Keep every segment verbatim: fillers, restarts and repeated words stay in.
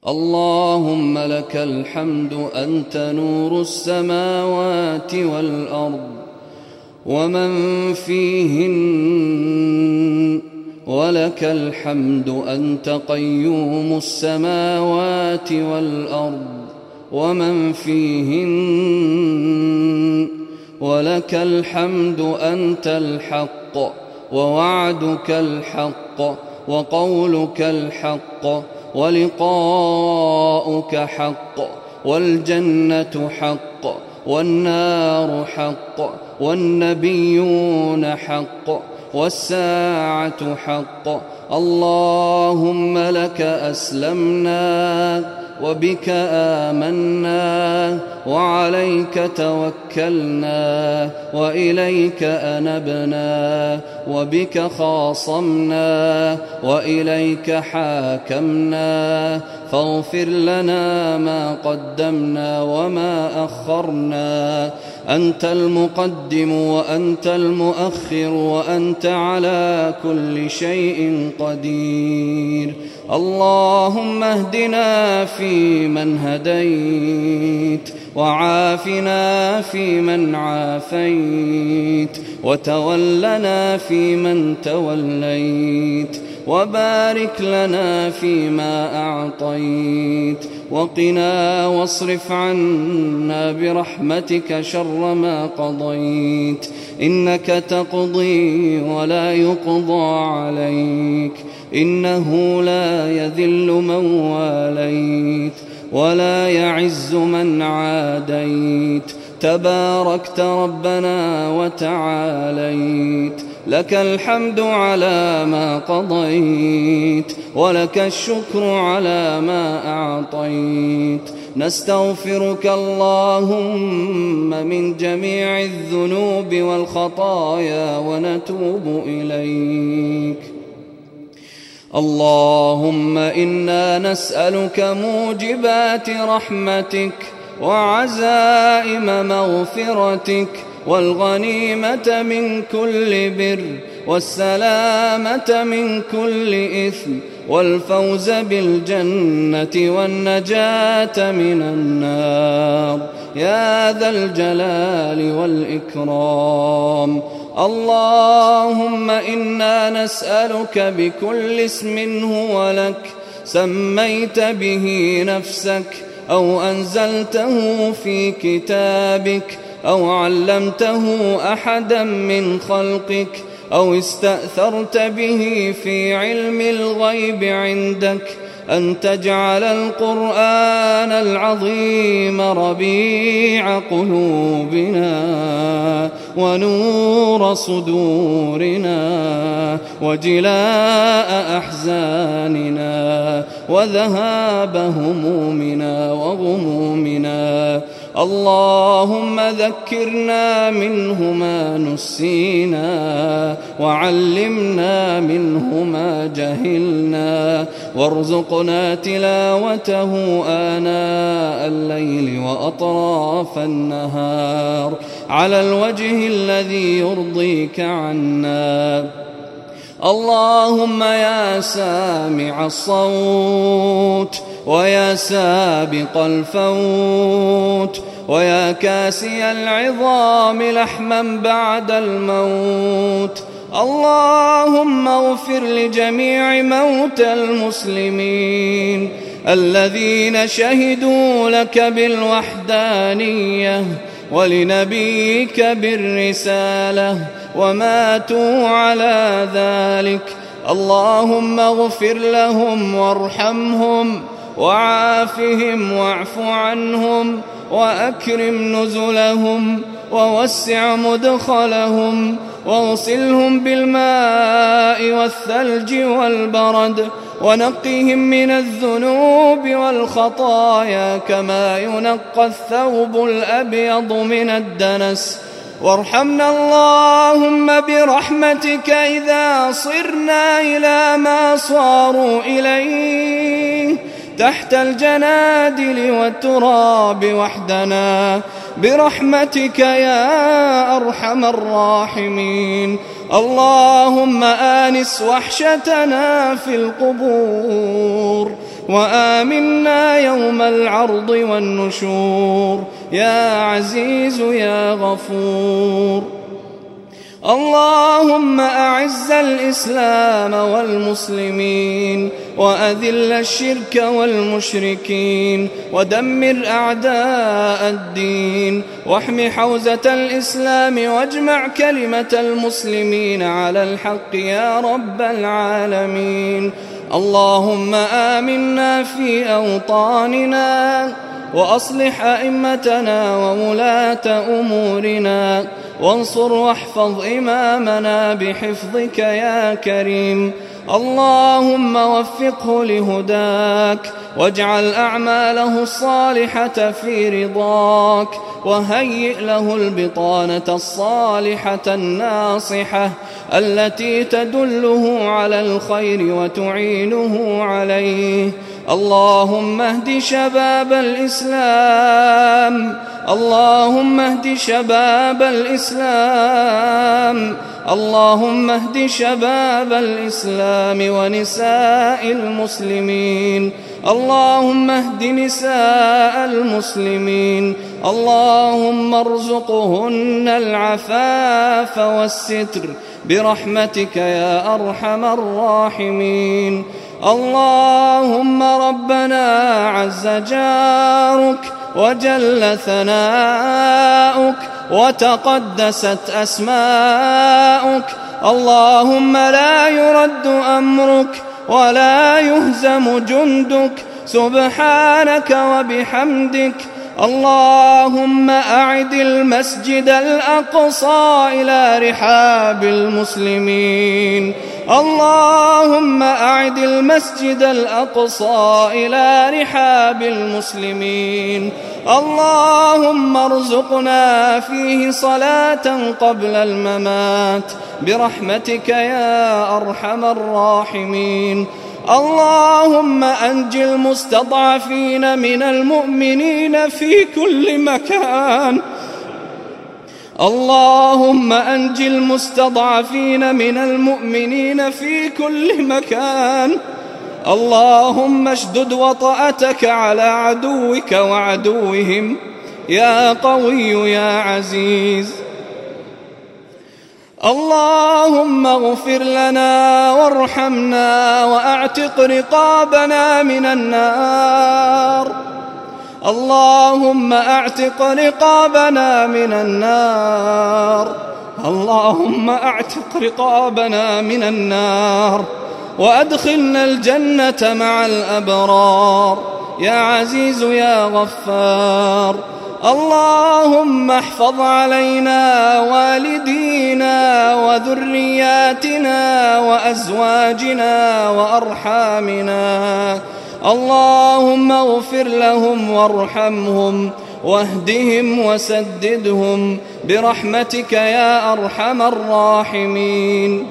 اللهم لك الحمد أنت نور السماوات والأرض ومن فيهن، ولك الحمد أنت قيوم السماوات والأرض ومن فيهن، ولك الحمد أنت الحق ووعدك الحق وقولك الحق ولقاؤك حق والجنة حق والنار حق والنبيون حق والساعة حق. اللهم لك أسلمنا وبك آمنا وعليك توكلنا وإليك أنبنا وبك خاصمنا وإليك حاكمنا، فاغفر لنا ما قدمنا وما أخرنا. أنت المقدم وأنت المؤخر وأنت على كل شيء قدير. اللهم اهدنا فيمن هديت وعافنا فيمن عافيت وتولنا فيمن توليت وبارك لنا فيما أعطيت وقنا واصرف عنا برحمتك شر ما قضيت، إنك تقضي ولا يقضى عليك، إنه لا يذل من واليت ولا يعز من عاديت، تباركت ربنا وتعاليت. لك الحمد على ما قضيت ولك الشكر على ما أعطيت. نستغفرك اللهم من جميع الذنوب والخطايا ونتوب إليك. اللهم إنا نسألك موجبات رحمتك وعزائم مغفرتك والغنيمة من كل بر والسلامة من كل إثم والفوز بالجنة والنجاة من النار يا ذا الجلال والإكرام. اللهم إنا نسألك بكل اسم هو لك سميت به نفسك أو أنزلته في كتابك أو علمته أحدا من خلقك أو استأثرت به في علم الغيب عندك أن تجعل القرآن العظيم ربيع قلوبنا ونور صدورنا وجلاء أحزاننا وذهاب همومنا وغمومنا. اللهم ذكرنا منه ما نسينا وعلمنا منه ما جهلنا وارزقنا تلاوته آناء الليل وأطراف النهار على الوجه الذي يرضيك عنا. اللهم يا سامع الصوت ويا سابق الفوت ويا كاسي العظام لحما بعد الموت، اللهم اغفر لجميع موتى المسلمين الذين شهدوا لك بالوحدانية ولنبيك بالرسالة وماتوا على ذلك. اللهم اغفر لهم وارحمهم وعافهم واعف عنهم وأكرم نزلهم ووسع مدخلهم واغسلهم بالماء والثلج والبرد ونقهم من الذنوب والخطايا كما ينقى الثوب الأبيض من الدنس. وارحمنا اللهم برحمتك إذا صرنا إلى ما صاروا إليه تحت الجنادل والتراب وحدنا برحمتك يا أرحم الراحمين. اللهم آنس وحشتنا في القبور وآمنا يوم العرض والنشور يا عزيز يا غفور. اللهم أعز الإسلام والمسلمين وأذل الشرك والمشركين ودمر أعداء الدين واحم حوزة الإسلام واجمع كلمة المسلمين على الحق يا رب العالمين. اللهم آمنا في أوطاننا وأصلح أئمتنا وولاة أمورنا وانصر واحفظ إمامنا بحفظك يا كريم. اللهم وفقه لهداك واجعل أعماله الصالحة في رضاك وهيئ له البطانة الصالحة الناصحة التي تدله على الخير وتعينه عليه. اللهم اهد شباب الإسلام اللهم اهد شباب الإسلام اللهم اهد شباب الإسلام ونساء المسلمين. اللهم اهد نساء المسلمين. اللهم ارزقهن العفاف والستر برحمتك يا أرحم الراحمين. اللهم ربنا عز جارك وجل ثناؤك وتقدست أسماؤك. اللهم لا يرد أمرك ولا يهزم جندك سبحانك وبحمدك. اللهم أعد المسجد الأقصى إلى رحاب المسلمين. اللهم أعد المسجد الأقصى إلى رحاب المسلمين. اللهم ارزقنا فيه صلاة قبل الممات برحمتك يا أرحم الراحمين. اللهم أنج المستضعفين من المؤمنين في كل مكان. اللهم أنج المستضعفين من المؤمنين في كل مكان. اللهم اشدد وطأتك على عدوك وعدوهم يا قوي يا عزيز. اللهم اغفر لنا وارحمنا وأعتق رقابنا من النار. اللهم أعتق رقابنا من النار. اللهم أعتق رقابنا من النار وأدخلنا الجنة مع الأبرار يا عزيز يا غفار. اللهم احفظ علينا والدينا وذرياتنا وأزواجنا وأرحامنا. اللهم اغفر لهم وارحمهم واهدهم وسددهم برحمتك يا أرحم الراحمين.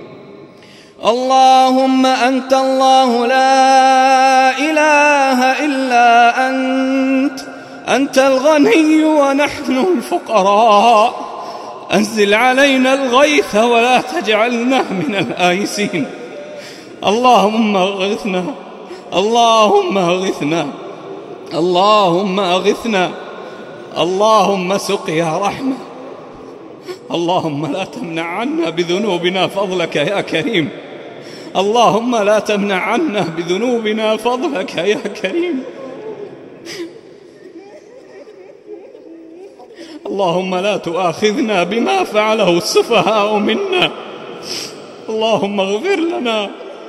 اللهم أنت الله لا إله إلا أنت أنت الغني ونحن الفقراء. أنزل علينا الغيث ولا تجعلنا من الآيسين. اللهم اغثنا اللهم اغثنا اللهم اغثنا. اللهم سقيا رحمة. اللهم لا تمنع عنا بذنوبنا فضلك يا كريم. اللهم لا تمنع عنا بذنوبنا فضلك يا كريم. اللهم لا تؤاخذنا بما فعله السفهاء منا. اللهم اغفر لنا.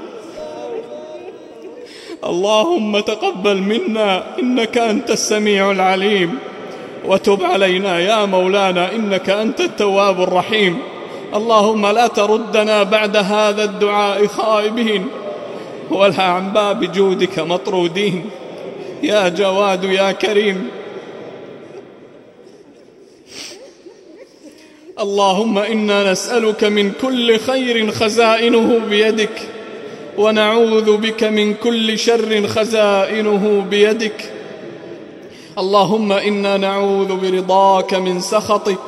اللهم تقبل منا إنك أنت السميع العليم وتب علينا يا مولانا إنك أنت التواب الرحيم. اللهم لا تردنا بعد هذا الدعاء خائبين ولا عن باب جودك مطرودين يا جواد يا كريم. اللهم إنا نسألك من كل خير خزائنه بيدك ونعوذ بك من كل شر خزائنه بيدك. اللهم إنا نعوذ برضاك من سخطك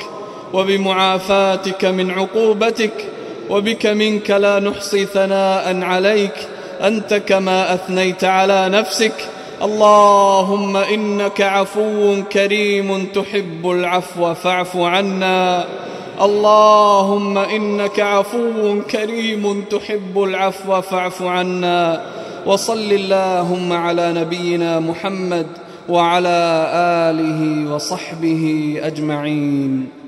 وبمعافاتك من عقوبتك وبك منك لا نحصي ثناء عليك أنت كما أثنيت على نفسك. اللهم إنك عفو كريم تحب العفو فاعف عنا. اللهم إنك عفو كريم تحب العفو فاعف عنا. وصل اللهم على نبينا محمد وعلى آله وصحبه أجمعين.